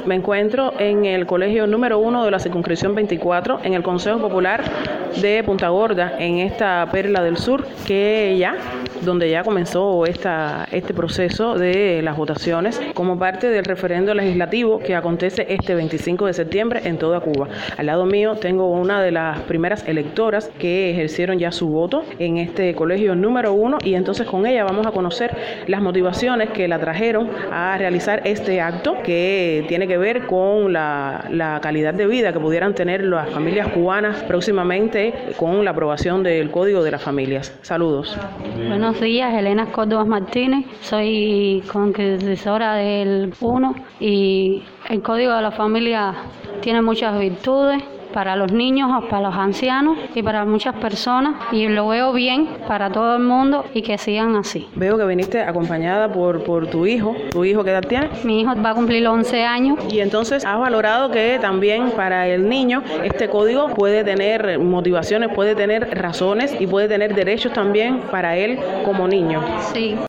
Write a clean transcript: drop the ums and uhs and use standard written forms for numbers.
Me encuentro en el colegio número 1 de la circunscripción 24, en el Consejo Popular de Punta Gorda, en esta perla del sur, donde ya comenzó este proceso de las votaciones como parte del referendo legislativo que acontece este 25 de septiembre en toda Cuba. Al lado mío tengo una de las primeras electoras que ejercieron ya su voto en este colegio número 1 y entonces con ella vamos a conocer las motivaciones que la trajeron a realizar este acto que tiene que ver con la calidad de vida que pudieran tener las familias cubanas próximamente con la aprobación del Código de las Familias. Saludos. Buenos días, Elena Córdoba Martínez, soy concretizadora del 1 y el Código de la Familia tiene muchas virtudes para los niños, para los ancianos y para muchas personas, y lo veo bien para todo el mundo y que sigan así. Veo que viniste acompañada por tu hijo. ¿Tu hijo qué edad tiene? Mi hijo va a cumplir 11 años. Y entonces has valorado que también para el niño este código puede tener motivaciones, puede tener razones y puede tener derechos también para él como niño. Sí.